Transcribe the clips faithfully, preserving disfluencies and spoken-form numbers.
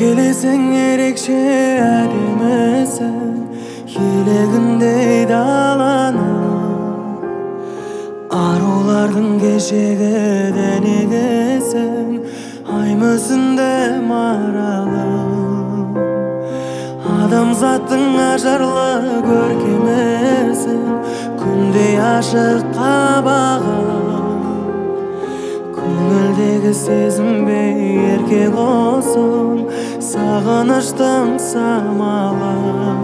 Еркелесең ерекше әдемісің, елегіндей даланың. Арулардың кешегі дәнегесің, ай мүсінді маралым. Адамзаттың ажарлы көркемісің, күндей ашық қабағың. Көңілдегі сезімбей еркек olsun, сағыныштың самалы.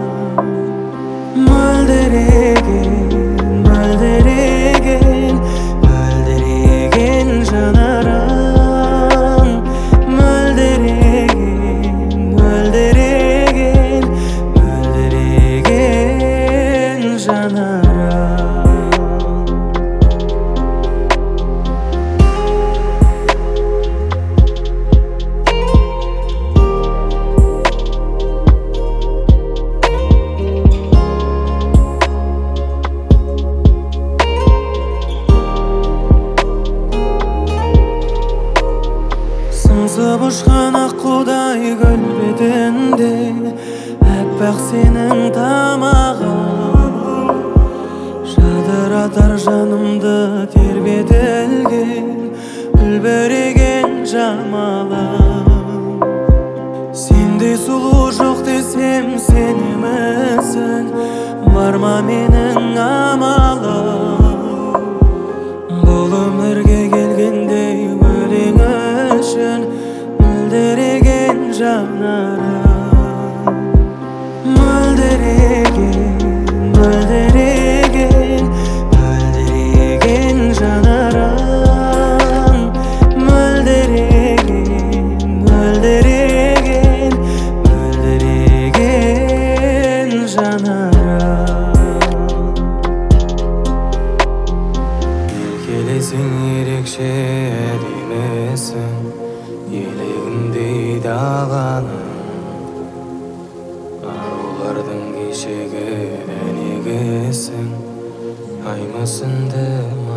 Мөлдіреген, мөлдіреген, мөлдіреген жанарың. Мөлдіреген, мөлдіреген, мөлдіреген жанарың. Сыңсып ұшқан аққудай гүл бетінде, әппақ сенің тамағың. Жадыратар жанымды тербетілген, үлбіреген жамалың. Сендей сұлу жоқ десем сенемісің, бар ма менің амалым. Бұл өмірге келгендей өлең үшін мөлдіреген жанарың. Мөлдіреген, мөлдіреген, мөлдіреген жанарың. Мөлдіреген, мөлдіреген, мөлдіреген жанарың. Еркелесең ерекше әдемісің, елегіндей даланың. Арулардың кешегі дәнегесің, ай мүсінді